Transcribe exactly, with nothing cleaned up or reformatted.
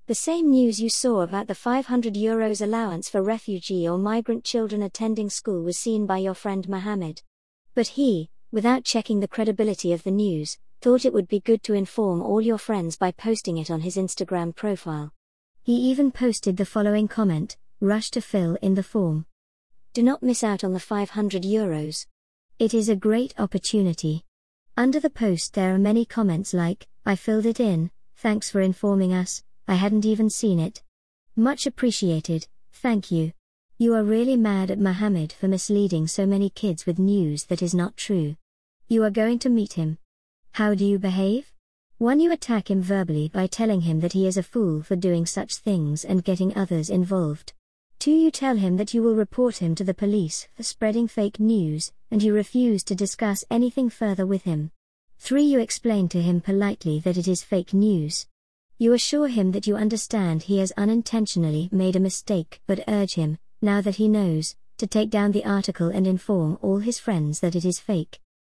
The same news you saw about the five hundred euros allowance for refugee or migrant children attending school was seen by your friend Mohammed. But he, without checking the credibility of the news, thought it would be good to inform all your friends by posting it on his Instagram profile. He even posted the following comment: "Rush to fill in the form. Do not miss out on the five hundred euros. It is a great opportunity." Under the post there are many comments like, "I filled it in, thanks for informing us, I hadn't even seen it. Much appreciated, thank you. You are really mad at Mohammed for misleading so many kids with news that is not true. You are going to meet him. How do you behave? one You attack him verbally by telling him that he is a fool for doing such things and getting others involved. two You tell him that you will report him to the police for spreading fake news, and you refuse to discuss anything further with him. three You explain to him politely that it is fake news. You assure him that you understand he has unintentionally made a mistake but urge him, now that he knows, to take down the article and inform all his friends that it is fake.